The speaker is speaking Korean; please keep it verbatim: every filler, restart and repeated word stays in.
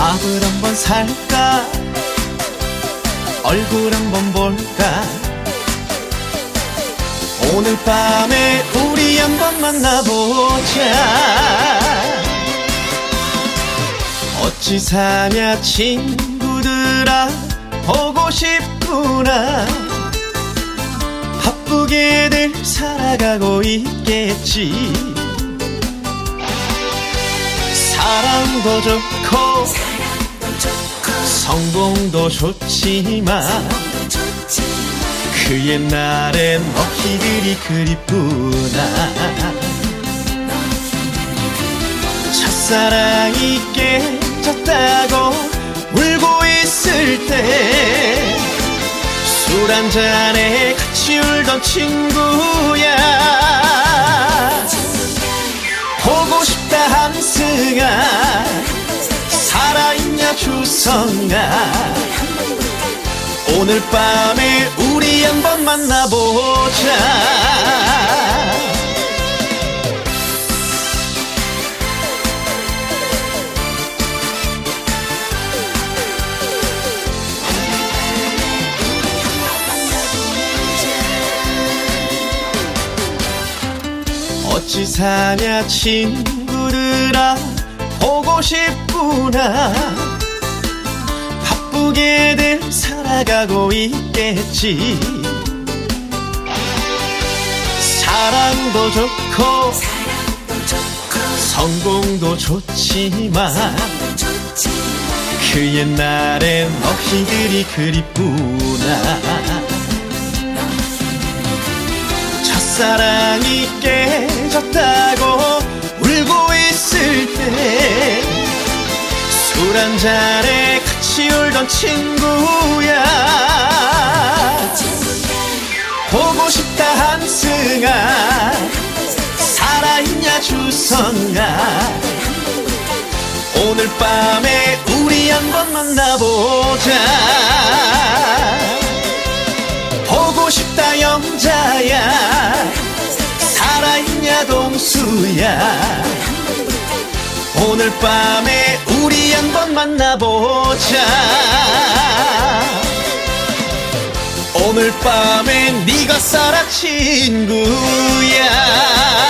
밥을 한번 살까? 얼굴 한번 볼까? 오늘 밤에 우리 한번 만나보자. 어찌 사냐 친구들아, 보고 싶구나. 바쁘게들 살아가고 있겠지. 사랑도 좋고, 사랑도 좋고 성공도 좋지만, 그 옛날엔 너희들이 그립구나. 첫사랑이 깨졌다고 울고 있을 때 술 한잔에 같이 울던 친구야. 보고 싶다 한승아, 살아있냐 주성아. 오늘 밤에 우리 한번 만나보자. 어찌 사냐 친구들아, 보고 싶구나. 바쁘게들 살아가고 있겠지. 사랑도 좋고, 사랑도 좋고 성공도 좋지만, 그 옛날엔 너희들이 그립구나. 첫사랑이 깨졌다고 울고 있을 때 술 한잔에 같이 울던 친구야. 보고 싶다 한승아, 살아있냐 주성아. 오늘 밤에 우리 한번 만나보자. 보고 싶다 영자야, 살아있냐 동수야. 오늘 밤에 우리 한번 만나보자. 오늘 밤에 네가 살아 친구야.